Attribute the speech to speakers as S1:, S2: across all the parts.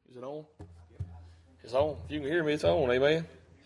S1: Is it on? It's on. If you can hear me, it's on. Amen.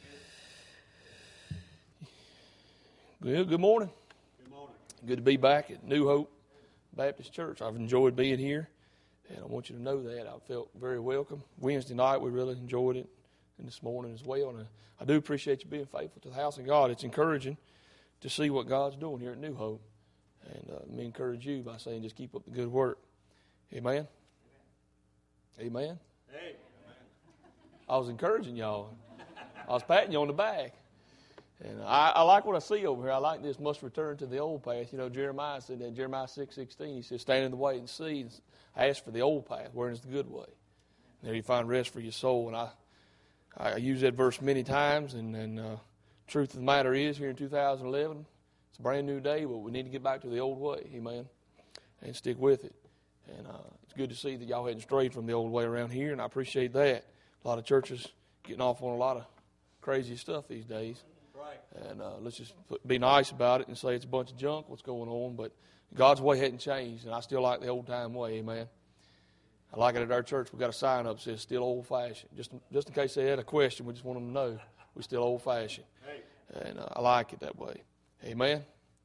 S1: Well, good morning.
S2: Good morning.
S1: Good to be back at New Hope Baptist Church. I've enjoyed being here, and I want you to know that. I felt very welcome. Wednesday night, we really enjoyed it, and this morning as well. And I do appreciate you being faithful to the house of God. It's encouraging to see what God's doing here at New Hope. And let me encourage you by saying just keep up the good work. Amen? Amen?
S2: Hey.
S1: I was encouraging y'all. I was patting you on the back. And I like what I see over here. I like this, must return to the old path. You know, Jeremiah said that, Jeremiah 6:16, he says, stand in the way and see, and ask for the old path, where is the good way. And there you find rest for your soul. And I use that verse many times, and truth of the matter is, here in 2011, it's a brand new day, but we need to get back to the old way, amen, and stick with it. And it's good to see that y'all hadn't strayed from the old way around here, and I appreciate that. A lot of churches getting off on a lot of crazy stuff these days.
S2: Right.
S1: And let's just be nice about it and say it's a bunch of junk, what's going on. But God's way hadn't changed, and I still like the old-time way, amen. I like it at our church. We've got a sign up that says still old-fashioned. Just in case they had a question, we just want them to know we're still old-fashioned.
S2: Hey.
S1: And I like it that way. Amen.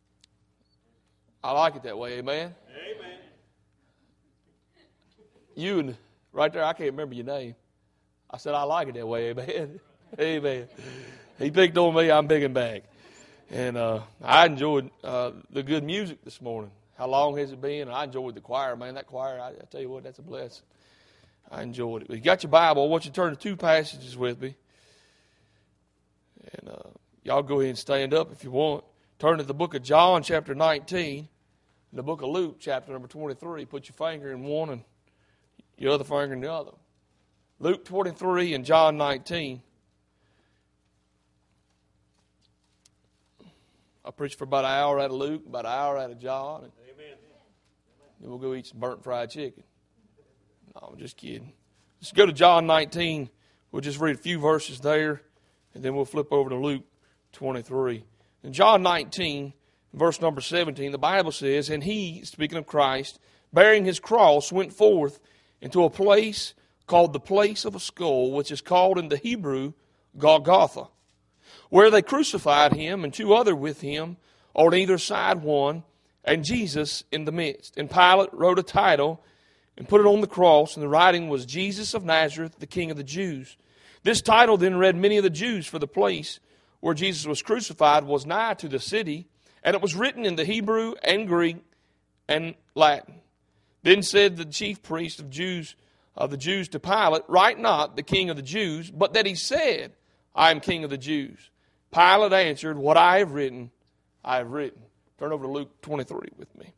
S1: I like it that way, amen.
S2: Amen.
S1: You and right there, I can't remember your name. I said, I like it that way, amen. Amen. He picked on me, I'm picking back. And I enjoyed the good music this morning. How long has it been? And I enjoyed the choir, man. That choir, I tell you what, that's a blessing. I enjoyed it. If you got your Bible, I want you to turn to two passages with me. And y'all go ahead and stand up if you want. Turn to the book of John, chapter 19, and the book of Luke, chapter number 23. Put your finger in one and your other finger in the other. Luke 23 and John 19. I'll preach for about an hour out of Luke, about an hour out of John. And
S2: Amen.
S1: then we'll go eat some burnt fried chicken. No, I'm just kidding. Let's go to John 19. We'll just read a few verses there, and then we'll flip over to Luke 23. In John 19, verse number 17, the Bible says, and he, speaking of Christ, bearing his cross, went forth into a place called the place of a skull, which is called in the Hebrew Golgotha, where they crucified him and two other with him, on either side one, and Jesus in the midst. And Pilate wrote a title and put it on the cross, and the writing was Jesus of Nazareth, the King of the Jews. This title then read many of the Jews, for the place where Jesus was crucified was nigh to the city, and it was written in the Hebrew and Greek and Latin. Then said the chief priest of the Jews to Pilate, write not the King of the Jews, but that he said, I am King of the Jews. Pilate answered, what I have written, I have written. Turn over to Luke 23 with me.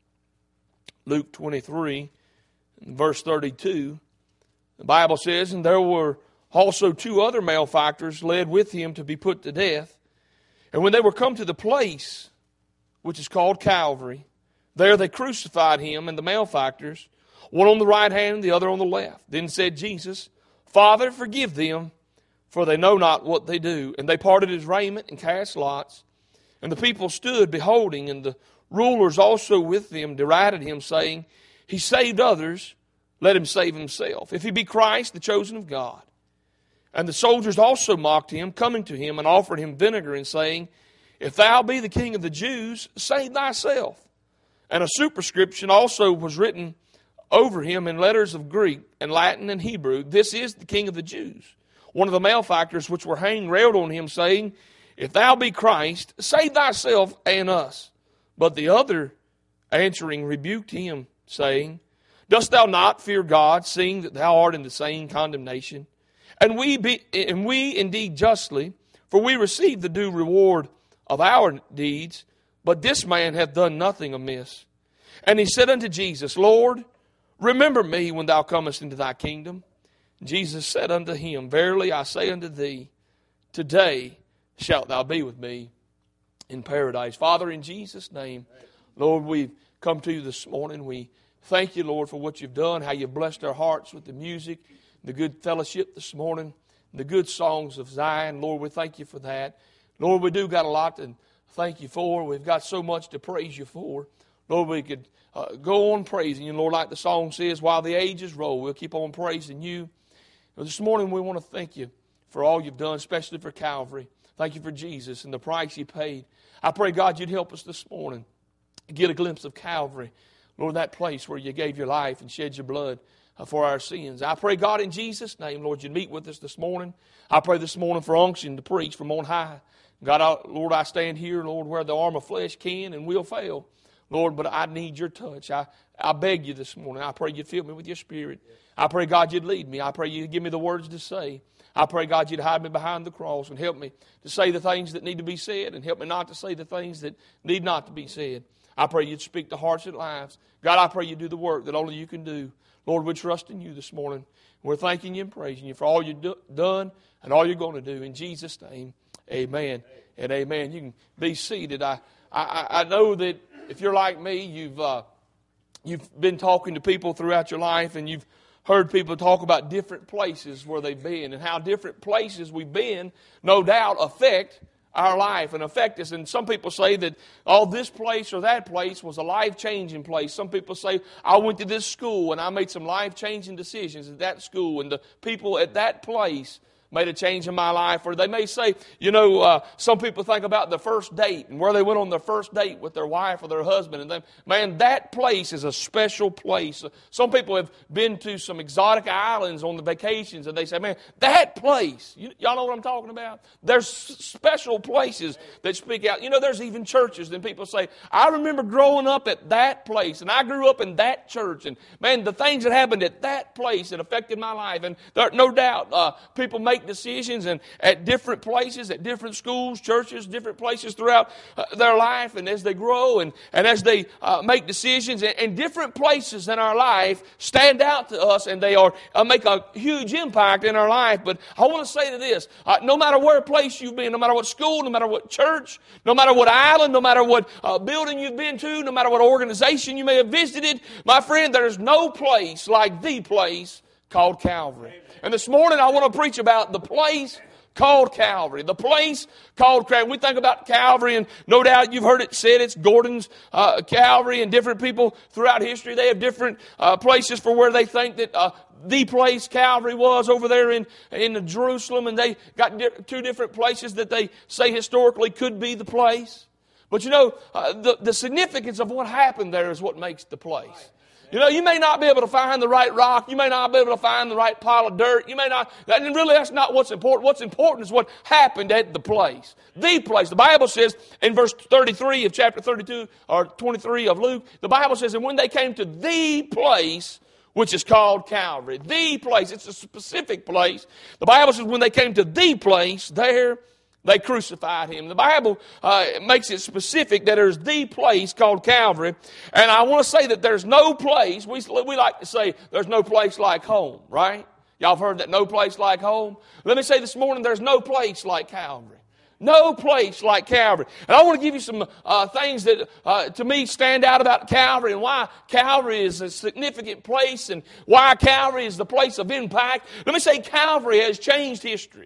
S1: Luke 23, verse 32. The Bible says, and there were also two other malefactors led with him to be put to death. And when they were come to the place which is called Calvary, there they crucified him and the malefactors, one on the right hand and the other on the left. Then said Jesus, Father, forgive them, for they know not what they do. And they parted his raiment and cast lots. And the people stood beholding, and the rulers also with them derided him, saying, he saved others, let him save himself, if he be Christ, the chosen of God. And the soldiers also mocked him, coming to him and offered him vinegar, and saying, if thou be the King of the Jews, save thyself. And a superscription also was written over him in letters of Greek and Latin and Hebrew, this is the King of the Jews. One of the malefactors which were hanged railed on him, saying, if thou be Christ, save thyself and us. But the other answering rebuked him, saying, dost thou not fear God, seeing that thou art in the same condemnation? And we indeed justly, for we receive the due reward of our deeds, but this man hath done nothing amiss. And he said unto Jesus, Lord, remember me when thou comest into thy kingdom. Jesus said unto him, verily I say unto thee, today shalt thou be with me in paradise. Father, in Jesus' name, Lord, we've come to you this morning. We thank you, Lord, for what you've done, how you've blessed our hearts with the music, the good fellowship this morning, the good songs of Zion. Lord, we thank you for that. Lord, we do got a lot to thank you for. We've got so much to praise you for. Lord, we could go on praising you. Lord, like the song says, while the ages roll, we'll keep on praising you. This morning we want to thank you for all you've done, especially for Calvary. Thank you for Jesus and the price you paid. I pray, God, you'd help us this morning get a glimpse of Calvary. Lord, that place where you gave your life and shed your blood for our sins. I pray, God, in Jesus' name, Lord, you'd meet with us this morning. I pray this morning for unction to preach from on high. God, Lord, I stand here, Lord, where the arm of flesh can and will fail. Lord, but I need your touch. I beg you this morning. I pray you'd fill me with your Spirit. I pray, God, you'd lead me. I pray you'd give me the words to say. I pray, God, you'd hide me behind the cross and help me to say the things that need to be said and help me not to say the things that need not to be said. I pray you'd speak to hearts and lives. God, I pray you do the work that only you can do. Lord, we trust in you this morning. We're thanking you and praising you for all you've done and all you're going to do. In Jesus' name, amen and amen. You can be seated. I know that if you're like me, you've been talking to people throughout your life and you've heard people talk about different places where they've been and how different places we've been, no doubt, affect our life and affect us. And some people say that, this place or that place was a life-changing place. Some people say, I went to this school and I made some life-changing decisions at that school and the people at that place made a change in my life. Or they may say, some people think about the first date and where they went on their first date with their wife or their husband. And man, that place is a special place. Some people have been to some exotic islands on the vacations and they say, man, that place, y'all know what I'm talking about? There's special places that speak out. There's even churches and people say, I remember growing up at that place and I grew up in that church. And man, the things that happened at that place that affected my life. And there, no doubt, people make decisions and at different places, at different schools, churches, different places throughout their life, and as they grow and as they make decisions, and different places in our life stand out to us and they are make a huge impact in our life. But I want to say to this, no matter where place you've been, no matter what school, no matter what church, no matter what island, no matter what building you've been to, no matter what organization you may have visited, my friend, there's no place like the place called Calvary. And this morning I want to preach about the place called Calvary. The place called Calvary. We think about Calvary, and no doubt you've heard it said it's Gordon's Calvary, and different people throughout history, they have different places for where they think that the place Calvary was over there in Jerusalem, and they got two different places that they say historically could be the place. But the significance of what happened there is what makes the place. You may not be able to find the right rock. You may not be able to find the right pile of dirt. You may not, and really that's not what's important. What's important is what happened at the place. The place. The Bible says in verse 33 of chapter 32 or 23 of Luke, the Bible says, and when they came to the place, which is called Calvary. The place. It's a specific place. The Bible says when they came to the place, there they crucified him. The Bible makes it specific that there's the place called Calvary. And I want to say that there's no place, we like to say there's no place like home, right? Y'all have heard that, no place like home? Let me say this morning, there's no place like Calvary. No place like Calvary. And I want to give you some things that to me stand out about Calvary and why Calvary is a significant place and why Calvary is the place of impact. Let me say Calvary has changed history.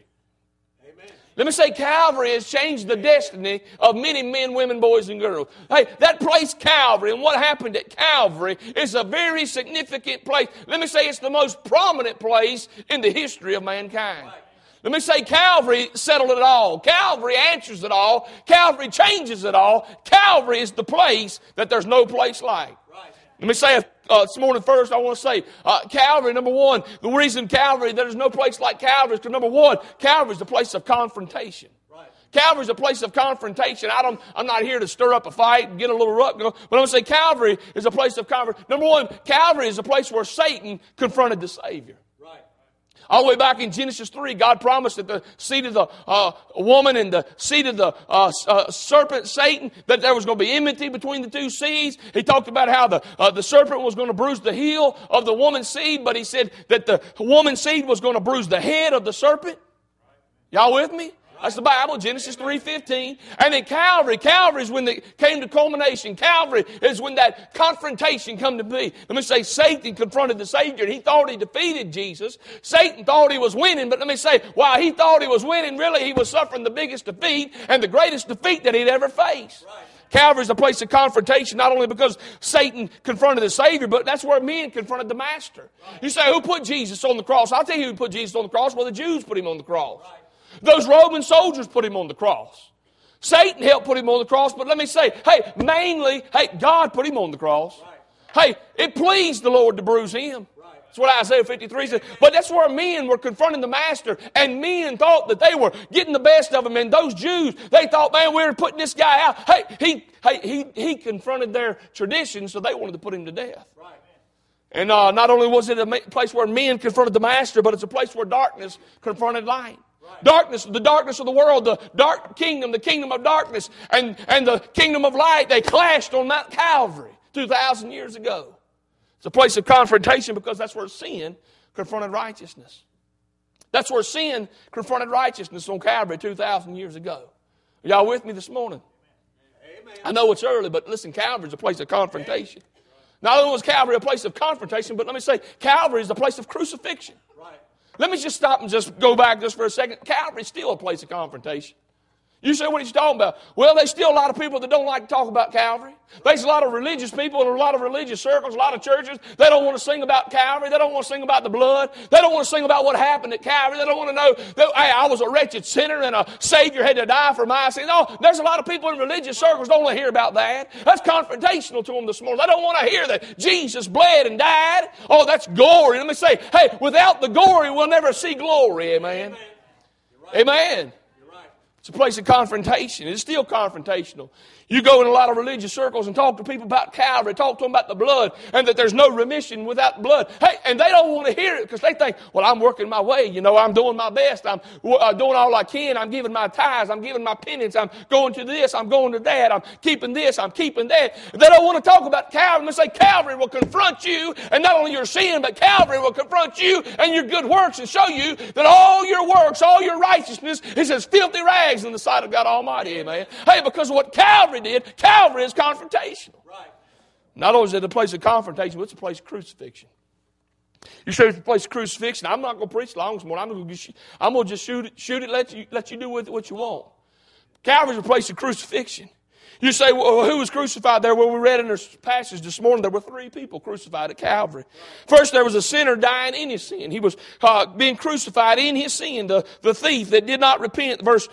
S1: Let me say Calvary has changed the destiny of many men, women, boys, and girls. Hey, that place Calvary and what happened at Calvary is a very significant place. Let me say it's the most prominent place in the history of mankind. Let me say Calvary settled it all. Calvary answers it all. Calvary changes it all. Calvary is the place that there's no place like. Let me say this morning first, I want to say Calvary, number one, the reason Calvary, there's no place like Calvary is because number one, Calvary is the place of confrontation. Calvary is a place of confrontation. I'm not here to stir up a fight and get a little ruck going, but I'm going to say Calvary is a place of confrontation. Number one, Calvary is a place where Satan confronted the Savior. All the way back in Genesis 3, God promised that the seed of the woman and the seed of the serpent, Satan, that there was going to be enmity between the two seeds. He talked about how the serpent was going to bruise the heel of the woman's seed, but he said that the woman's seed was going to bruise the head of the serpent. Y'all with me? That's the Bible, Genesis 3:15. And then Calvary is when it came to culmination. Calvary is when that confrontation come to be. Let me say, Satan confronted the Savior. He thought he defeated Jesus. Satan thought he was winning, but let me say, while he thought he was winning, really he was suffering the biggest defeat and the greatest defeat that he'd ever faced. Calvary is a place of confrontation, not only because Satan confronted the Savior, but that's where men confronted the Master. You say, who put Jesus on the cross? I'll tell you who put Jesus on the cross. Well, the Jews put him on the cross. Those Roman soldiers put him on the cross. Satan helped put him on the cross, but let me say, mainly, God put him on the cross. It pleased the Lord to bruise him. That's what Isaiah 53 says. But that's where men were confronting the Master, and men thought that they were getting the best of him. And those Jews, they thought, man, we're putting this guy out. He confronted their tradition, so they wanted to put him to death. And not only was it a place where men confronted the Master, but it's a place where darkness confronted light. Darkness, the darkness of the world, the kingdom of darkness, and the kingdom of light, they clashed on Mount Calvary 2,000 years ago. It's a place of confrontation because that's where sin confronted righteousness. That's where sin confronted righteousness on Calvary 2,000 years ago. Are y'all with me this morning? Amen. I know it's early, but listen, Calvary is a place of confrontation. Not only was Calvary a place of confrontation, but let me say, Calvary is a place of crucifixion. Right. Let me just stop and just go back just for a second. Calvary is still a place of confrontation. You say, what are you talking about? Well, there's still a lot of people that don't like to talk about Calvary. There's a lot of religious people in a lot of religious circles, a lot of churches. They don't want to sing about Calvary. They don't want to sing about the blood. They don't want to sing about what happened at Calvary. They don't want to know that, hey, I was a wretched sinner and a Savior had to die for my sins. No, there's a lot of people in religious circles don't want to hear about that. That's confrontational to them this morning. They don't want to hear that Jesus bled and died. Oh, that's glory. Let me say, hey, without the glory, we'll never see glory. Amen. Amen. It's a place of confrontation. It's still confrontational. You go in a lot of religious circles and talk to people about Calvary, talk to them about the blood, and that there's no remission without blood. And they don't want to hear it because they think, well, I'm working my way. I'm doing my best. I'm doing all I can. I'm giving my tithes. I'm giving my penance. I'm going to this. I'm going to that. I'm keeping this. I'm keeping that. They don't want to talk about Calvary. They say Calvary will confront you, and not only your sin, but Calvary will confront you and your good works and show you that all your works, all your righteousness is as filthy rags in the sight of God Almighty. Amen. Because of what Calvary did, Calvary is confrontational. Right. Not only is it a place of confrontation, but it's a place of crucifixion. You say it's a place of crucifixion. I'm not going to preach long this morning. I'm going to just shoot it, let you do with it what you want. Calvary is a place of crucifixion. You say, well, who was crucified there? Well, we read in this passage this morning, there were 3 people crucified at Calvary. First, there was a sinner dying in his sin. He was being crucified in his sin. The thief that did not repent, verse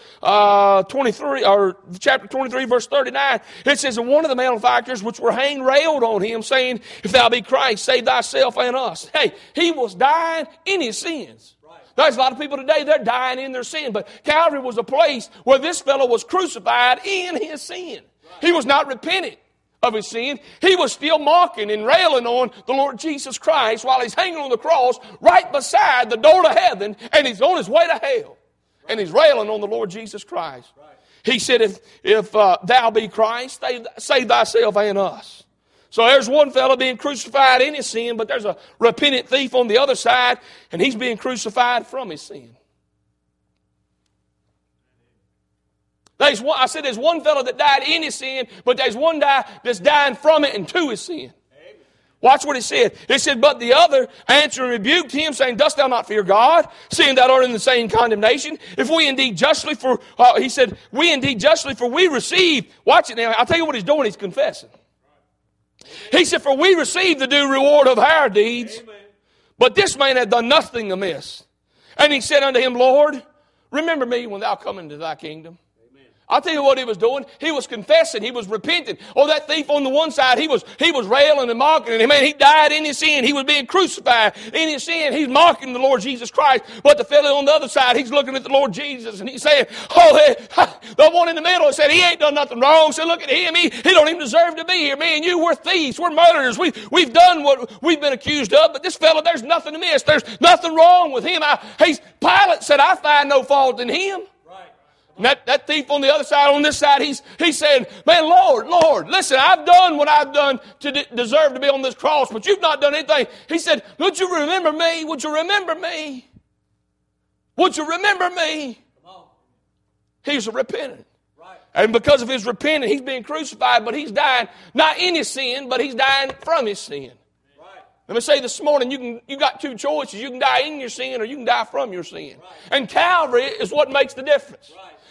S1: 23, or chapter 23, verse 39, it says, and one of the malefactors which were hanged railed on him, saying, if thou be Christ, save thyself and us. Hey, he was dying in his sins. There's a lot of people today, they're dying in their sin. But Calvary was a place where this fellow was crucified in his sin. He was not repentant of his sin. He was still mocking and railing on the Lord Jesus Christ while he's hanging on the cross right beside the door to heaven, and he's on his way to hell. And he's railing on the Lord Jesus Christ. He said, if thou be Christ, save thyself and us. So there's one fellow being crucified in his sin, but there's a repentant thief on the other side, and he's being crucified from his sin. There's one fellow that died in his sin, but there's one guy that's dying from it and to his sin. Amen. Watch what it said. It said, but the other answering rebuked him, saying, dost thou not fear God, seeing thou art in the same condemnation? If we indeed justly for, he said, we indeed justly for we receive. Watch it now. I'll tell you what he's doing. He's confessing. He said, for we receive the due reward of our deeds, Amen. But this man hath done nothing amiss. And he said unto him, Lord, remember me when thou come into thy kingdom. I'll tell you what he was doing. He was confessing. He was repenting. Oh, that thief on the one side, he was railing and mocking. And man, he died in his sin. He was being crucified in his sin. He's mocking the Lord Jesus Christ. But the fellow on the other side, he's looking at the Lord Jesus and he's saying, oh, the one in the middle said, he ain't done nothing wrong. So look at him. He don't even deserve to be here. Me and you, we're thieves. We're murderers. We've done what we've been accused of. But this fellow, there's nothing amiss. There's nothing wrong with him. Pilate said, I find no fault in him. And that thief on the other side, on this side, he's saying, man, Lord, listen, I've done what I've done to deserve to be on this cross, but you've not done anything. He said, would you remember me? Would you remember me? Would you remember me? He's a repentant. Right. And because of his repentance, he's being crucified, but he's dying not in his sin, but he's dying from his sin. Right. Let me say this morning, you got 2 choices. You can die in your sin or you can die from your sin. Right. And Calvary is what makes the difference. Right.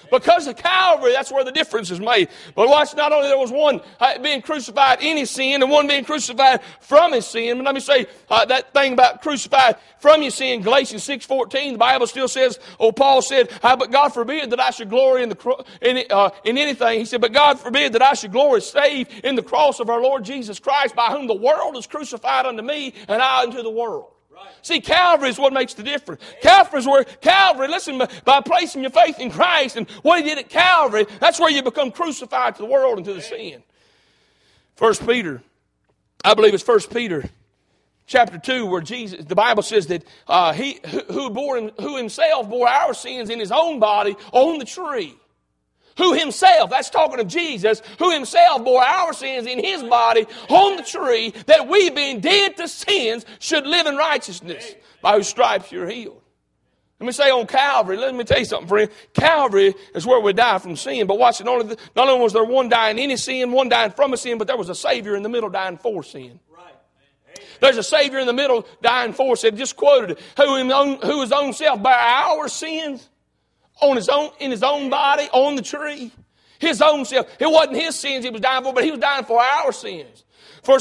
S1: Because of Calvary, that's where the difference is made. But watch, not only there was one being crucified in his sin and one being crucified from his sin, but let me say that thing about crucified from your sin, Galatians 6:14, the Bible still says, Paul said, but God forbid that I should glory in anything. He said, but God forbid that I should glory save in the cross of our Lord Jesus Christ, by whom the world is crucified unto me and I unto the world. See, Calvary is what makes the difference. Calvary, listen, by placing your faith in Christ and what He did at Calvary, that's where you become crucified to the world and to the sin. 1 Peter, I believe it's 1 Peter chapter 2, where Jesus, the Bible says that He who Himself bore our sins in His own body on the tree. Who Himself, that's talking of Jesus, who Himself bore our sins in His body on the tree, that we being dead to sins should live in righteousness, by whose stripes you're healed. Let me say on Calvary, let me tell you something, friend. Calvary is where we die from sin. But watch it, not only was there one dying in his sin, one dying from a sin, but there was a Savior in the middle dying for sin. There's a Savior in the middle dying for sin. Just quoted it. Who His own self bare our sins in His own body on the tree. His own self. It wasn't His sins He was dying for, but He was dying for our sins. 1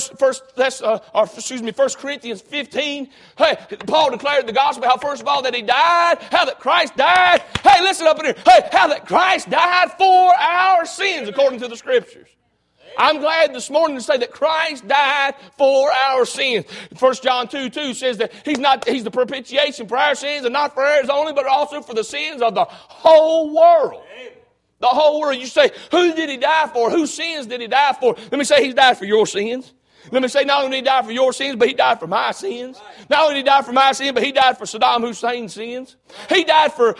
S1: Corinthians 15. Hey, Paul declared the gospel, how first of all that He died, how that Christ died. Hey, listen up in here. Hey, how that Christ died for our sins according to the Scriptures. I'm glad this morning to say that Christ died for our sins. 1 John 2:2 says that He's the propitiation for our sins, and not for ours only, but also for the sins of the whole world. The whole world. You say, who did He die for? Whose sins did He die for? Let me say He died for your sins. Let me say, not only did He die for your sins, but He died for my sins. Not only did He die for my sins, but He died for Saddam Hussein's sins. He died for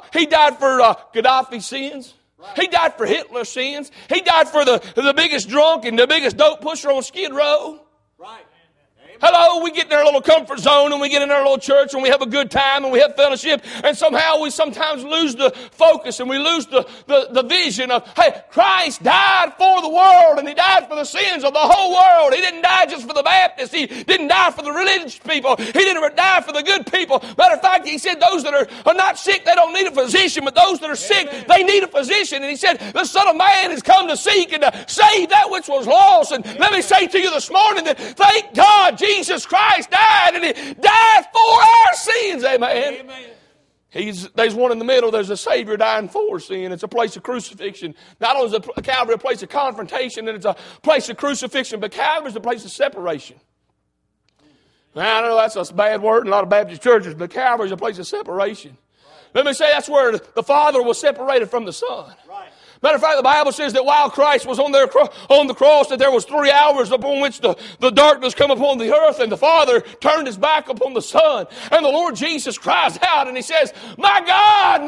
S1: Gaddafi's sins. He died for Hitler's sins. He died for the biggest drunk and the biggest dope pusher on Skid Row. Right. Hello, we get in our little comfort zone and we get in our little church and we have a good time and we have fellowship, and somehow we sometimes lose the focus and we lose the vision of, hey, Christ died for the world and He died for the sins of the whole world. He didn't die just for the Baptists. He didn't die for the religious people. He didn't die for the good people. Matter of fact, He said those that are not sick, they don't need a physician, but those that are sick, they need a physician. And He said the Son of Man has come to seek and to save that which was lost. And let me say to you this morning that thank God Jesus Christ died, and He died for our sins. Amen. There's one in the middle. There's a Savior dying for sin. It's a place of crucifixion. Not only is Calvary a place of confrontation, and it's a place of crucifixion, but Calvary is a place of separation. Now, I know that's a bad word in a lot of Baptist churches, but Calvary is a place of separation. Let me say that's where the Father was separated from the Son. Matter of fact, the Bible says that while Christ was on the cross, that there was 3 hours upon which the darkness come upon the earth, and the Father turned His back upon the Son. And the Lord Jesus cries out and He says, my God,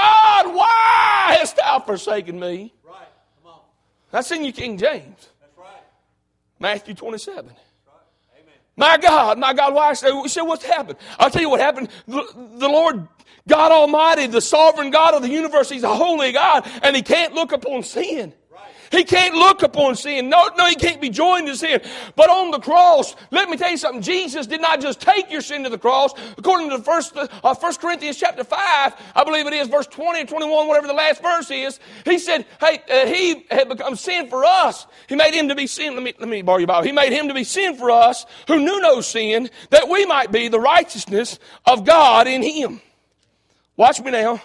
S1: why hast Thou forsaken me? Right. Come on. That's in your King James. That's right. Matthew 27. That's right. Amen. My God, why? We said, what's happened? I'll tell you what happened. The Lord God Almighty, the sovereign God of the universe, He's a holy God, and He can't look upon sin. He can't look upon sin. No, He can't be joined to sin. But on the cross, let me tell you something. Jesus did not just take your sin to the cross. According to 1 Corinthians chapter 5, I believe it is, verse 20 and 21, whatever the last verse is, He said, hey, He had become sin for us. He made Him to be sin. Let me borrow your Bible. He made Him to be sin for us, who knew no sin, that we might be the righteousness of God in Him. Watch me now.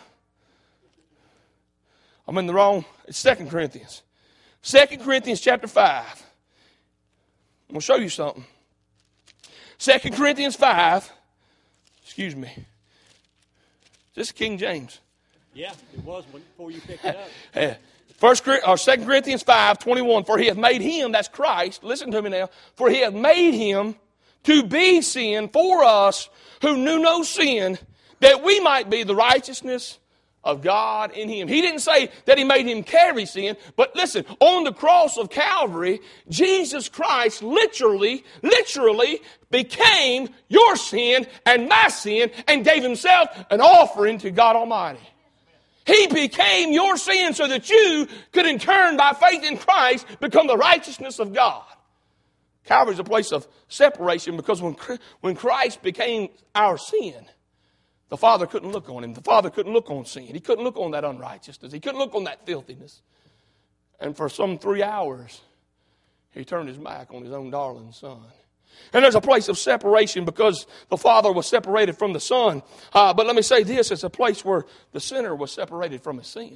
S1: I'm in the wrong. It's 2 Corinthians. 2 Corinthians chapter 5. I'm going to show you something. 2 Corinthians 5. Excuse me. Is this King James?
S2: Yeah, it was before you picked it up.
S1: 2 Corinthians 5:21. For He hath made Him, that's Christ, listen to me now. For He hath made Him to be sin for us who knew no sin, that we might be the righteousness of God in Him. He didn't say that He made Him carry sin, but listen, on the cross of Calvary, Jesus Christ literally became your sin and my sin and gave Himself an offering to God Almighty. He became your sin so that you could in turn, by faith in Christ, become the righteousness of God. Calvary is a place of separation because when Christ became our sin, The Father couldn't look on him. The Father couldn't look on sin. He couldn't look on that unrighteousness. He couldn't look on that filthiness. And for some 3 hours, he turned his back on his own darling Son. And there's a place of separation because the Father was separated from the Son. But let me say this, it's a place where the sinner was separated from his sin.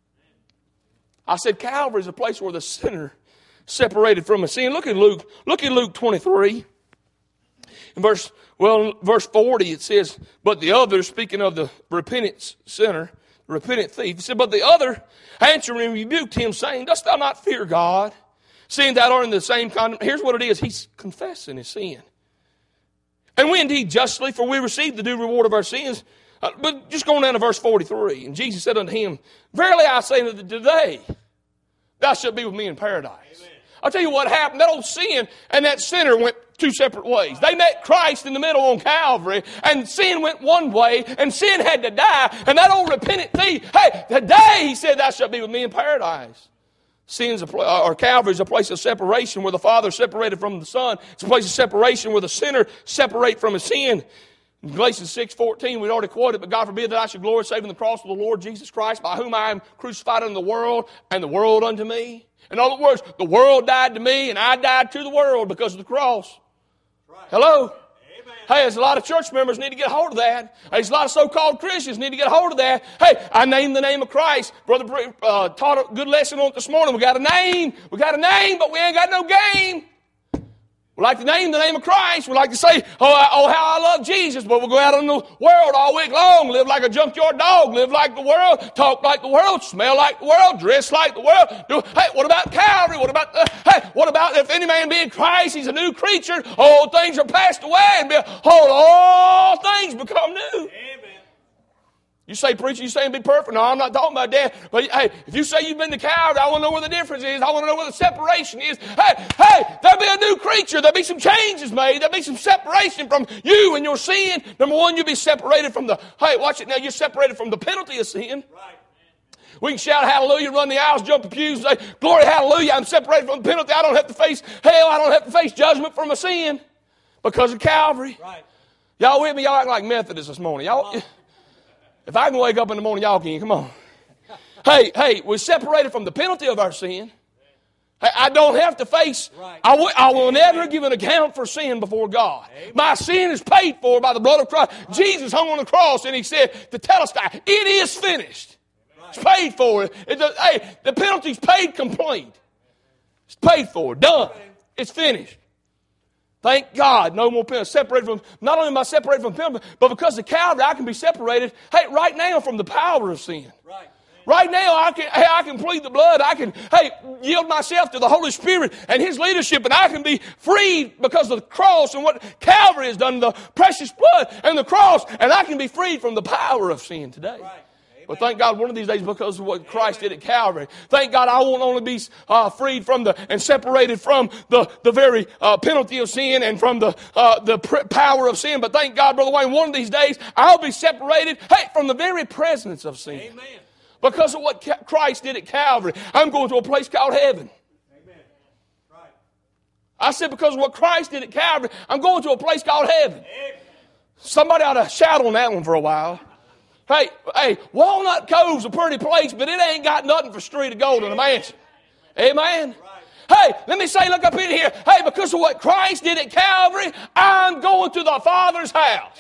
S1: I said Calvary is a place where the sinner separated from his sin. Look at Luke 23. In verse 40 it says, but the other, speaking of the repentant sinner, repentant thief, he said, but the other answering and rebuked him, saying, dost thou not fear God, seeing thou art in the same condemnation? Here's what it is. He's confessing his sin. And we indeed justly, for we receive the due reward of our sins. But just going down to verse 43. And Jesus said unto him, verily I say unto thee, today thou shalt be with me in paradise. Amen. I'll tell you what happened. That old sin and that sinner went two separate ways. They met Christ in the middle on Calvary, and sin went one way, and sin had to die. And that old repentant thief, hey, today he said, thou shalt be with me in paradise. Calvary is a place of separation where the Father is separated from the Son. It's a place of separation where the sinner separates from his sin. In Galatians 6:14, we'd already quoted, but God forbid that I should glory save in the cross of the Lord Jesus Christ, by whom I am crucified unto the world, and the world unto me. In other words, the world died to me, and I died to the world because of the cross. Right. Hello? Amen. Hey, there's a lot of church members need to get a hold of that. There's a lot of so-called Christians need to get a hold of that. Hey, I named the name of Christ. Brother taught a good lesson on it this morning. We got a name. We got a name, but we ain't got no game. We like to name the name of Christ. We like to say, oh, how I love Jesus. But we'll go out in the world all week long, live like a junkyard dog, live like the world, talk like the world, smell like the world, dress like the world. Hey, what about Calvary? What about if any man be in Christ, he's a new creature. Old things are passed away, and behold, all things become new. Amen. You say, preacher, you saying be perfect? No, I'm not talking about that. But hey, if you say you've been to Calvary, I want to know where the difference is. I want to know where the separation is. Hey, there'll be a new creature. There'll be some changes made. There'll be some separation from you and your sin. Number one, you'll be separated from watch it now, you're separated from the penalty of sin. Right. We can shout hallelujah, run the aisles, jump the pews, and say, glory, hallelujah, I'm separated from the penalty. I don't have to face hell. I don't have to face judgment for my sin because of Calvary. Right. Y'all with me? Y'all act like Methodists this morning. Y'all. If I can wake up in the morning, y'all can. Come on. Hey, we're separated from the penalty of our sin. Hey, I don't have to face, I will never give an account for sin before God. Amen. My sin is paid for by the blood of Christ. Jesus hung on the cross and he said to Telestai, it is finished. It's paid for. The penalty's paid complete. It's paid for, done. It's finished. Thank God, no more penalty. Separated from, not only am I separated from penalty, but because of Calvary, I can be separated, right now from the power of sin. Right now, I can plead the blood. I can, yield myself to the Holy Spirit and His leadership, and I can be freed because of the cross and what Calvary has done, the precious blood and the cross, and I can be freed from the power of sin today. Right. But thank God one of these days because of what Christ did at Calvary. Thank God I won't only be freed from and separated from the very penalty of sin and from the power of sin. But thank God, Brother Wayne, one of these days I'll be separated, from the very presence of sin. Amen. Because of what Christ did at Calvary. I'm going to a place called heaven. Amen. Right. I said because of what Christ did at Calvary, I'm going to a place called heaven. Amen. Somebody ought to shout on that one for a while. Hey, Walnut Cove's a pretty place, but it ain't got nothing for street of gold in a mansion. Amen? Hey, let me say, look up in here. Hey, because of what Christ did at Calvary, I'm going to the Father's house.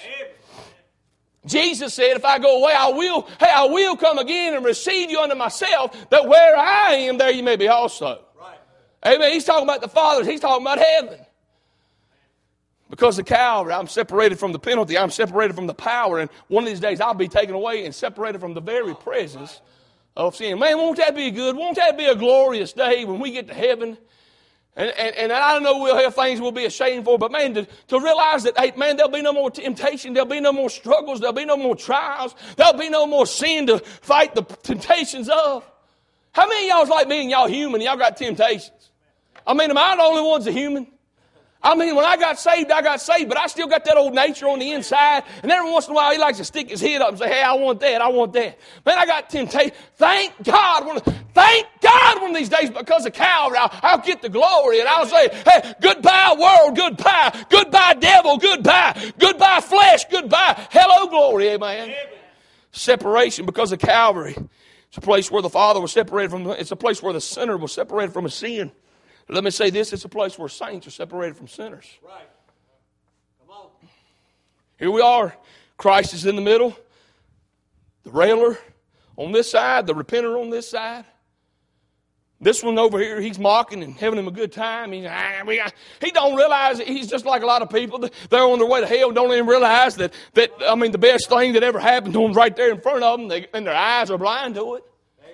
S1: Jesus said, if I go away, I will come again and receive you unto myself, that where I am, there you may be also. Amen. He's talking about the Father. He's talking about heaven. Because of Calvary, I'm separated from the penalty. I'm separated from the power. And one of these days, I'll be taken away and separated from the very presence of sin. Man, won't that be good? Won't that be a glorious day when we get to heaven? And I don't know we'll have things we'll be ashamed for, but man, to realize that, hey, man, there'll be no more temptation. There'll be no more struggles. There'll be no more trials. There'll be no more sin to fight the temptations of. How many of y'all's like me and y'all human and y'all got temptations? I mean, am I the only ones that are human? I mean, when I got saved, but I still got that old nature on the inside. And every once in a while, he likes to stick his head up and say, hey, I want that. Man, I got temptation. Thank God one of these days, because of Calvary, I'll get the glory. And I'll say, hey, goodbye world, goodbye devil, goodbye flesh, goodbye. Hello, glory, amen. Separation because of Calvary. It's a place where the Father was separated from, it's a place where the sinner was separated from his sin. Let me say this, it's a place where saints are separated from sinners.
S2: Right. Come on.
S1: Here we are. Christ is in the middle. The railer on this side, the repenter on this side. This one over here, he's mocking and having him a good time. He don't realize that he's just like a lot of people. They're on their way to hell, don't even realize that the best thing that ever happened to them right there in front of them, and their eyes are blind to it.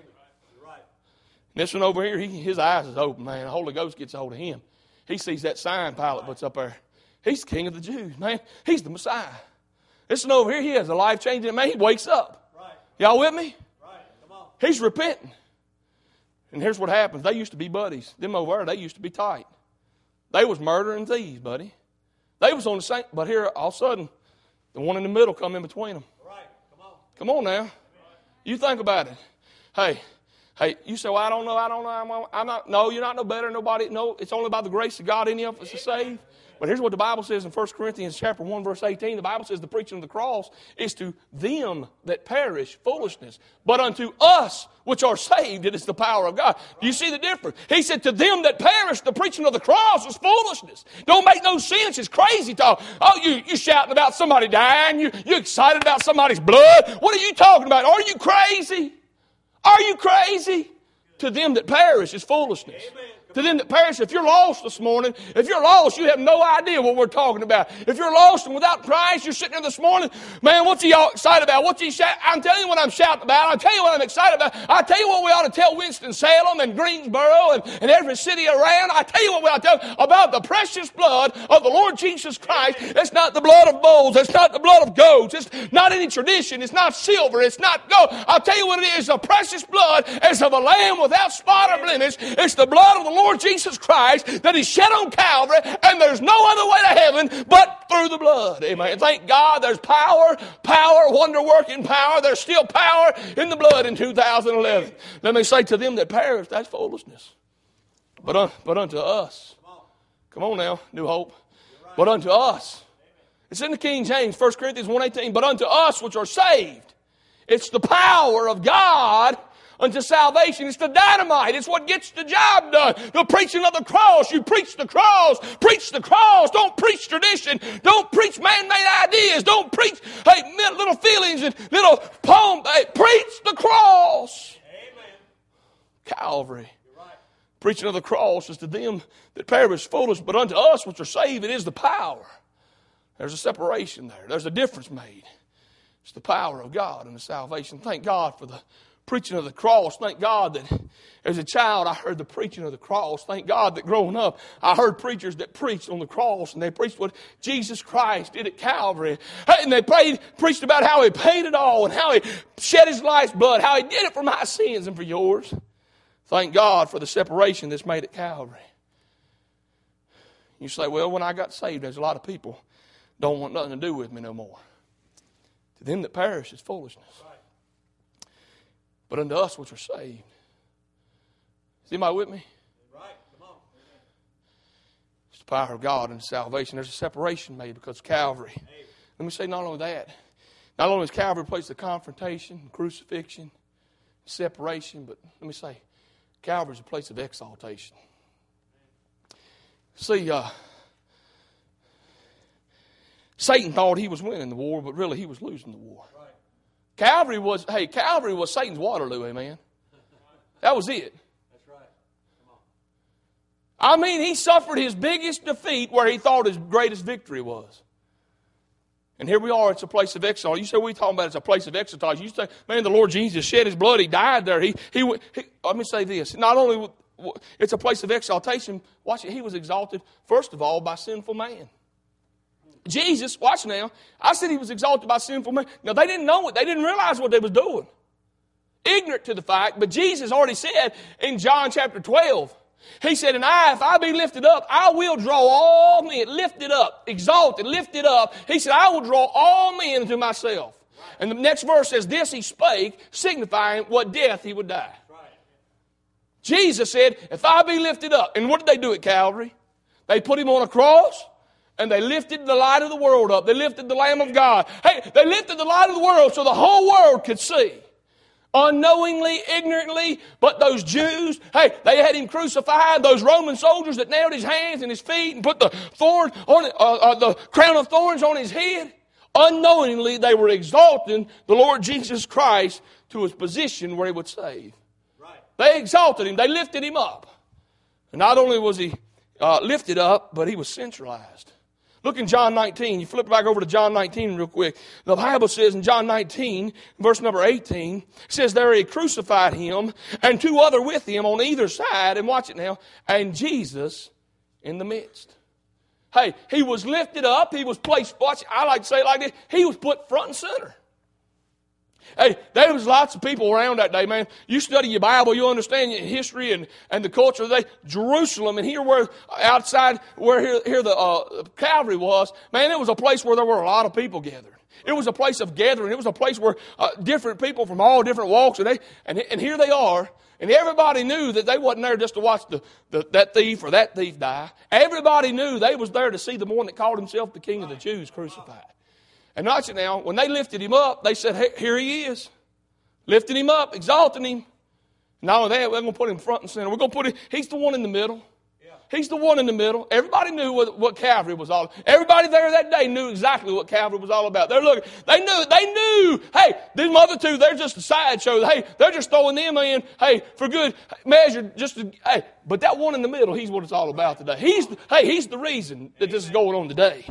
S1: This one over here, his eyes is open, man. The Holy Ghost gets a hold of him. He sees that sign Pilate puts up there. He's King of the Jews, man. He's the Messiah. This one over here, he has a life-changing, man. He wakes up.
S2: Right.
S1: Y'all with me?
S2: Right. Come on.
S1: He's repenting. And here's what happens. They used to be buddies. Them over there, they used to be tight. They was murdering thieves, buddy. They was on the same, but here, all of a sudden, the one in the middle come in between them.
S2: Right. Come on.
S1: Come on now. You think about it. Hey, you say, well, I don't know, I'm not, no, you're not no better than nobody. No, it's only by the grace of God any of us are saved. But here's what the Bible says in 1 Corinthians chapter 1, verse 18. The Bible says the preaching of the cross is to them that perish foolishness. But unto us which are saved, it is the power of God. Do you see the difference? He said to them that perish, the preaching of the cross is foolishness. Don't make no sense. It's crazy talk. Oh, you shouting about somebody dying. You excited about somebody's blood. What are you talking about? Are you crazy? Are you crazy? To them that perish is foolishness.
S2: Amen.
S1: To them that perish, if you're lost this morning, if you're lost, you have no idea what we're talking about. If you're lost and without Christ, you're sitting there this morning, man, what's he all excited about? I'm telling you what I'm shouting about. I'll tell you what I'm excited about. I'll tell you what we ought to tell Winston-Salem and Greensboro and every city around. I'll tell you what we ought to tell about the precious blood of the Lord Jesus Christ. It's not the blood of bulls. It's not the blood of goats. It's not any tradition. It's not silver. It's not gold. I'll tell you what it is. The precious blood is of a lamb without spot or blemish. It's the blood of the Lord Jesus Christ that is shed on Calvary, and there's no other way to heaven but through the blood. Amen. Thank God there's power, wonder-working power. There's still power in the blood in 2011. Let me say to them that perish, that's foolishness. But unto us, come on now, New Hope. But unto us, it's in the King James, 1 Corinthians 1:18, but unto us which are saved, it's the power of God unto salvation. It's the dynamite. It's what gets the job done. The preaching of the cross. You preach the cross. Preach the cross. Don't preach tradition. Don't preach man-made ideas. Don't preach little feelings and little poems. Hey, preach the cross.
S2: Amen.
S1: Calvary.
S2: You're right.
S1: Preaching of the cross is to them that perish foolish, but unto us which are saved, it is the power. There's a separation there. There's a difference made. It's the power of God and the salvation. Thank God for the preaching of the cross. Thank God that as a child I heard the preaching of the cross. Thank God that growing up I heard preachers that preached on the cross, and they preached what Jesus Christ did at Calvary. And they preached about how He paid it all and how He shed His life's blood, how He did it for my sins and for yours. Thank God for the separation that's made at Calvary. You say, well, when I got saved, there's a lot of people don't want nothing to do with me no more. To them that perish is foolishness. But unto us which are saved. Is anybody with me?
S2: Right. Come on.
S1: It's the power of God and salvation. There's a separation made because of Calvary. Let me say not only that. Not only is Calvary a place of confrontation, crucifixion, separation, but let me say, Calvary is a place of exaltation. See, Satan thought he was winning the war, but really he was losing the war. Calvary was Satan's Waterloo, amen. That was it.
S2: That's right. Come on.
S1: I mean, he suffered his biggest defeat where he thought his greatest victory was. And here we are, it's a place of exaltation. You say, what are you talking about? It's a place of exaltation. You say, man, the Lord Jesus shed His blood. He died there. Let me say this. Not only it's a place of exaltation, watch it, He was exalted, first of all, by sinful man. Jesus, watch now, I said He was exalted by sinful men. Now, they didn't know it. They didn't realize what they was doing. Ignorant to the fact, but Jesus already said in John chapter 12, He said, and if I be lifted up, I will draw all men. Lifted up, exalted, lifted up. He said, I will draw all men unto myself. And the next verse says, this he spake, signifying what death he would die. Jesus said, if I be lifted up. And what did they do at Calvary? They put him on a cross, and they lifted the light of the world up. They lifted the Lamb of God. Hey, they lifted the light of the world so the whole world could see. Unknowingly, ignorantly, but those Jews, hey, they had him crucified. Those Roman soldiers that nailed his hands and his feet and put the the crown of thorns on his head. Unknowingly, they were exalting the Lord Jesus Christ to his position where he would save. Right. They exalted him. They lifted him up. And not only was he lifted up, but he was centralized. Look in John 19. You flip back over to John 19 real quick. The Bible says in John 19, verse number 18, it says, there he crucified him, and two other with him on either side, and watch it now, and Jesus in the midst. Hey, he was lifted up. He was placed, watch, I like to say it like this, he was put front and center. Hey, there was lots of people around that day, man. You study your Bible, you understand your history and the culture of the day. Jerusalem, and here where outside where here the Calvary was, man, it was a place where there were a lot of people gathered. It was a place of gathering. It was a place where different people from all different walks, and here they are. And everybody knew that they wasn't there just to watch that thief or that thief die. Everybody knew they was there to see the one that called himself the King of the Jews crucified. And watch it now, when they lifted him up, they said, hey, here he is. Lifting him up, exalting him. Not only that, we're going to put him front and center. We're going to put him, he's the one in the middle. Yeah. He's the one in the middle. Everybody knew what Calvary was all about. Everybody there that day knew exactly what Calvary was all about. They're looking, they knew, hey, them other two, they're just a sideshow. Hey, they're just throwing them in, hey, for good measure, hey. But that one in the middle, he's what it's all about today. He's the reason that this is going on today.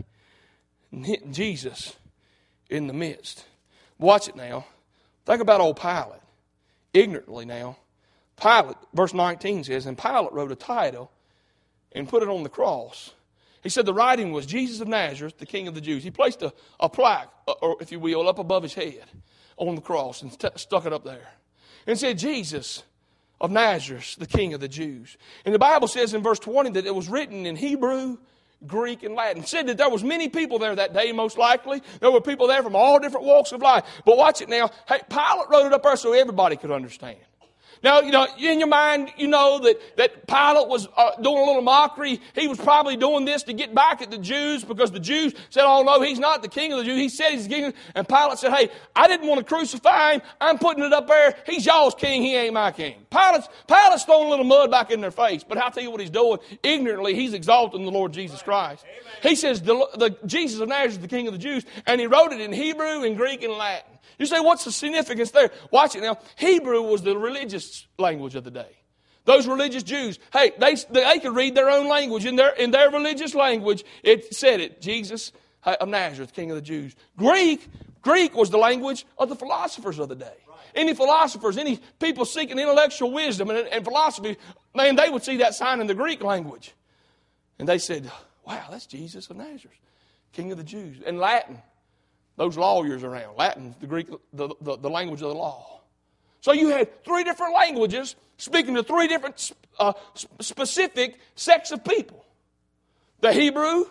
S1: Jesus in the midst. Watch it now. Think about old Pilate. Ignorantly now. Pilate, verse 19 says, and Pilate wrote a title and put it on the cross. He said the writing was Jesus of Nazareth, the King of the Jews. He placed a plaque, or if you will, up above his head on the cross and stuck it up there. And said, Jesus of Nazareth, the King of the Jews. And the Bible says in verse 20 that it was written in Hebrew, Greek, and Latin. It said that there was many people there that day, most likely. There were people there from all different walks of life. But watch it now. Hey, Pilate wrote it up there so everybody could understand. Now, in your mind, you know that Pilate was doing a little mockery. He was probably doing this to get back at the Jews because the Jews said, oh, no, he's not the King of the Jews. He said he's the King. And Pilate said, hey, I didn't want to crucify him. I'm putting it up there. He's y'all's king. He ain't my king. Pilate's throwing a little mud back in their face. But I'll tell you what he's doing. Ignorantly, he's exalting the Lord Jesus Christ. Amen. He says, the Jesus of Nazareth, the King of the Jews. And he wrote it in Hebrew and Greek and Latin. You say, what's the significance there? Watch it now. Hebrew was the religious language of the day. Those religious Jews, hey, they could read their own language. In their religious language, it said it. Jesus of Nazareth, King of the Jews. Greek was the language of the philosophers of the day. Right. Any philosophers, any people seeking intellectual wisdom and philosophy, man, they would see that sign in the Greek language. And they said, wow, that's Jesus of Nazareth, King of the Jews. And Latin. Those lawyers around. Latin, the Greek, the language of the law. So you had three different languages speaking to three different specific sects of people. The Hebrew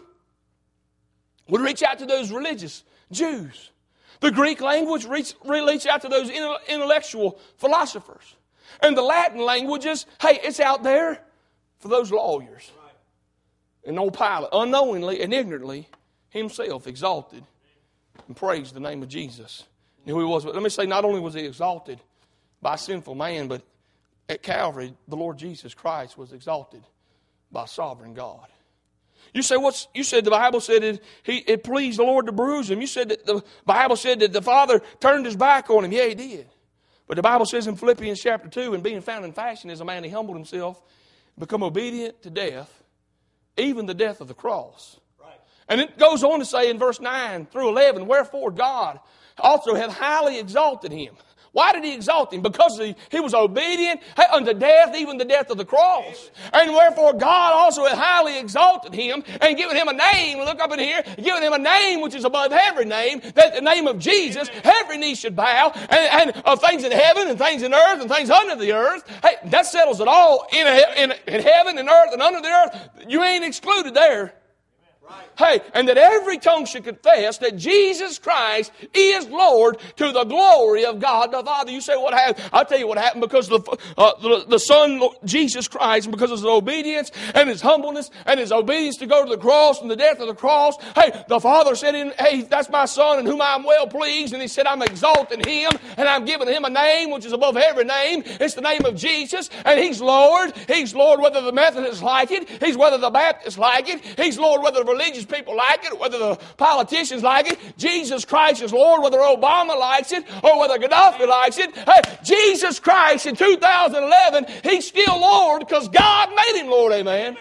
S1: would reach out to those religious Jews. The Greek language reach out to those intellectual philosophers. And the Latin languages, hey, it's out there for those lawyers. And old Pilate, unknowingly and ignorantly, himself exalted and praised the name of Jesus. Knew who he was. But let me say, not only was he exalted by sinful man, but at Calvary, the Lord Jesus Christ was exalted by sovereign God. You say, you said the Bible said it pleased the Lord to bruise him. You said that the Bible said that the Father turned his back on him. Yeah, he did. But the Bible says in Philippians chapter 2, and being found in fashion as a man, he humbled himself, become obedient to death, even the death of the cross. And it goes on to say in verse 9 through 11, wherefore God also hath highly exalted him. Why did he exalt him? Because he was obedient unto death, even the death of the cross. And wherefore God also had highly exalted him and given him a name, look up in here, given him a name which is above every name, that the name of Jesus, every knee should bow, and of things in heaven and things in earth and things under the earth. Hey, that settles it all in heaven and earth and under the earth. You ain't excluded there. Hey, and that every tongue should confess that Jesus Christ is Lord to the glory of God the Father. You say, what happened? I'll tell you what happened, because the Son, Jesus Christ, and because of his obedience and his humbleness and his obedience to go to the cross and the death of the cross. Hey, the Father said, hey, that's my Son in whom I'm well pleased. And he said, I'm exalting him and I'm giving him a name which is above every name. It's the name of Jesus, and he's Lord. He's Lord whether the Methodists like it. He's whether the Baptists like it. He's Lord whether the religious people like it, whether the politicians like it. Jesus Christ is Lord whether Obama likes it or whether Gaddafi likes it. Hey, Jesus Christ in 2011, he's still Lord because God made him Lord. Amen.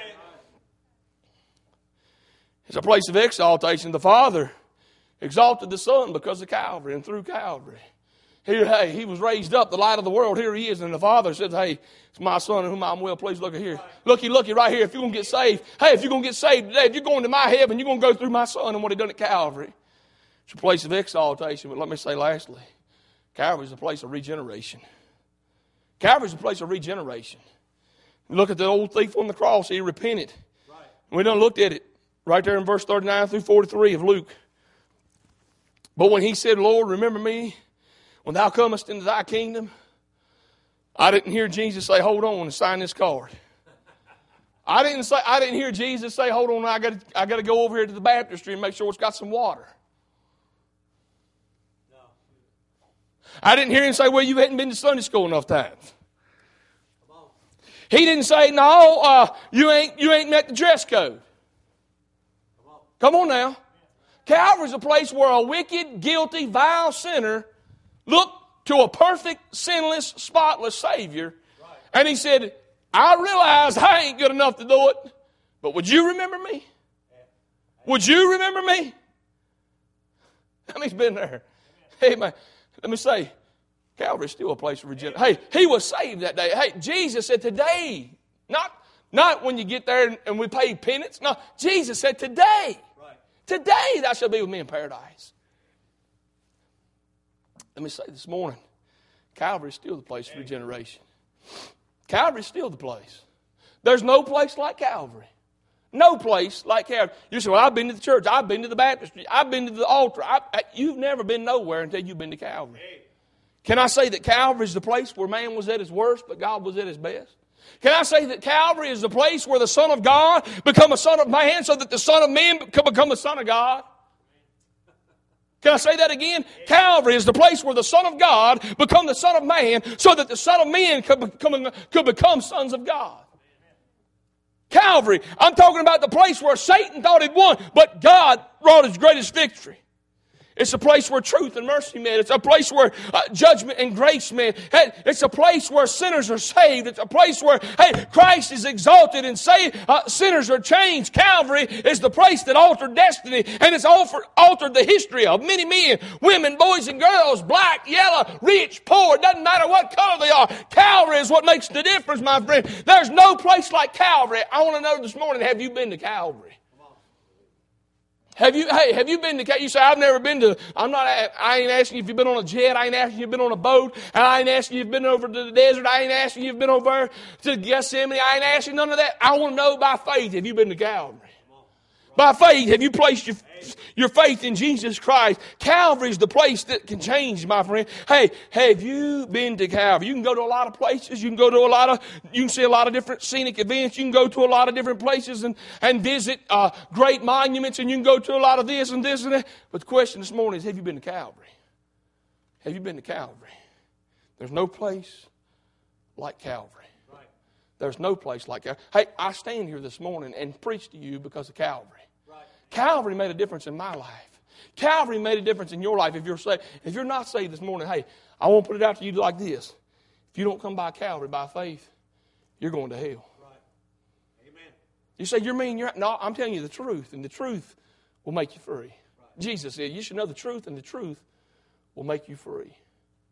S1: It's a place of exaltation. The Father exalted the Son because of Calvary and through Calvary. Here, hey, he was raised up, the light of the world. Here he is. And the Father says, hey, it's my Son in whom I'm well pleased. Look at here. Looky right here. If you're going to get saved, hey, if you're going to get saved today, if you're going to my heaven, you're going to go through my Son and what he done at Calvary. It's a place of exaltation. But let me say lastly, Calvary is a place of regeneration. Calvary is a place of regeneration. Look at the old thief on the cross. He repented. Right. We done looked at it right there in verse 39 through 43 of Luke. But when he said, Lord, remember me when thou comest into thy kingdom, I didn't hear Jesus say, hold on and sign this card. I didn't hear Jesus say, hold on, I got to go over here to the baptistry and make sure it's got some water. No. I didn't hear him say, well, you hadn't been to Sunday school enough times. He didn't say, no, you ain't met the dress code. Come on now. Calvary's a place where a wicked, guilty, vile sinner looked to a perfect, sinless, spotless Savior. Right. And he said, I realize I ain't good enough to do it, but would you remember me? Would you remember me? How many's been there? Hey, man, let me say, Calvary's still a place of regeneration. Hey, he was saved that day. Hey, Jesus said today, not when you get there and we pay penance. No, Jesus said today. Right. Today thou shalt be with me in paradise. Let me say this morning, Calvary is still the place for regeneration. Calvary is still the place. There's no place like Calvary. No place like Calvary. You say, well, I've been to the church. I've been to the baptistry. I've been to the altar. You've never been nowhere until you've been to Calvary. Can I say that Calvary is the place where man was at his worst, but God was at his best? Can I say that Calvary is the place where the Son of God become a Son of man so that the Son of man can become a Son of God? Can I say that again? Calvary is the place where the Son of God become the Son of man so that the Son of man could become sons of God. Calvary, I'm talking about the place where Satan thought he'd won, but God wrought his greatest victory. It's a place where truth and mercy met. It's a place where judgment and grace met. Hey, it's a place where sinners are saved. It's a place where, hey, Christ is exalted and sinners are changed. Calvary is the place that altered destiny, and it's altered the history of many men, women, boys, and girls, black, yellow, rich, poor. It doesn't matter what color they are. Calvary is what makes the difference, my friend. There's no place like Calvary. I want to know this morning, have you been to Calvary? Have you been to Calvary? You say, I've never been to, I ain't asking you if you've been on a jet. I ain't asking you if you've been on a boat. And I ain't asking you if you've been over to the desert. I ain't asking you if you've been over to Gethsemane. I ain't asking none of that. I want to know by faith, have you been to Calvary? By faith, have you placed your faith in Jesus Christ? Calvary is the place that can change, my friend. Hey, have you been to Calvary? You can go to a lot of places. You can see a lot of different scenic events. You can go to a lot of different places and visit great monuments, and you can go to a lot of this and this and that. But the question this morning is, have you been to Calvary? Have you been to Calvary? There's no place like Calvary. There's no place like Calvary. Hey, I stand here this morning and preach to you because of Calvary. Right. Calvary made a difference in my life. Calvary made a difference in your life if you're saved. If you're not saved this morning, hey, I won't put it out to you like this. If you don't come by Calvary by faith, you're going to hell. Right. Amen. You say, you're mean. No, I'm telling you the truth, and the truth will make you free. Right. Jesus said, you should know the truth, and the truth will make you free.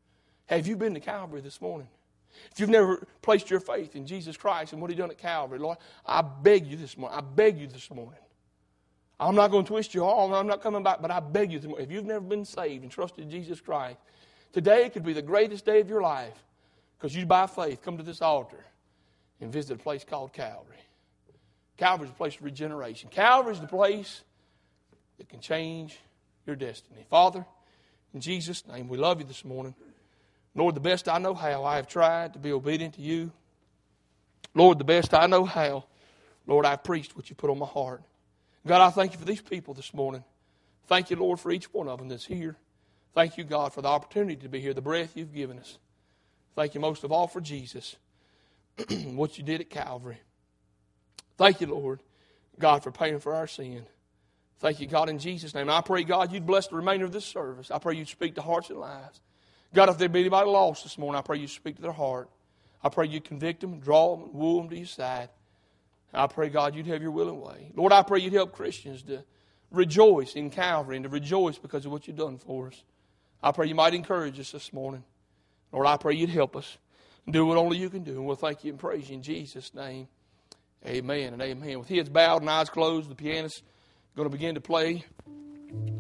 S1: Have you been to Calvary this morning? If you've never placed your faith in Jesus Christ and what He done at Calvary, Lord, I beg you this morning. I beg you this morning. I'm not going to twist your arm. I'm not coming back, but I beg you this morning. If you've never been saved and trusted in Jesus Christ, today could be the greatest day of your life because you, by faith, come to this altar and visit a place called Calvary. Calvary's a place of regeneration. Calvary's the place that can change your destiny. Father, in Jesus' name, we love you this morning. Lord, the best I know how, I have tried to be obedient to you. Lord, the best I know how, Lord, I've preached what you put on my heart. God, I thank you for these people this morning. Thank you, Lord, for each one of them that's here. Thank you, God, for the opportunity to be here, the breath you've given us. Thank you most of all for Jesus, what you did at Calvary. Thank you, Lord, God, for paying for our sin. Thank you, God, in Jesus' name. And I pray, God, you'd bless the remainder of this service. I pray you'd speak to hearts and lives. God, if there be anybody lost this morning, I pray you speak to their heart. I pray you convict them, draw them, and woo them to your side. I pray, God, you'd have your will and way. Lord, I pray you'd help Christians to rejoice in Calvary and to rejoice because of what you've done for us. I pray you might encourage us this morning. Lord, I pray you'd help us and do what only you can do. And we'll thank you and praise you in Jesus' name. Amen and amen. With heads bowed and eyes closed, the pianist is going to begin to play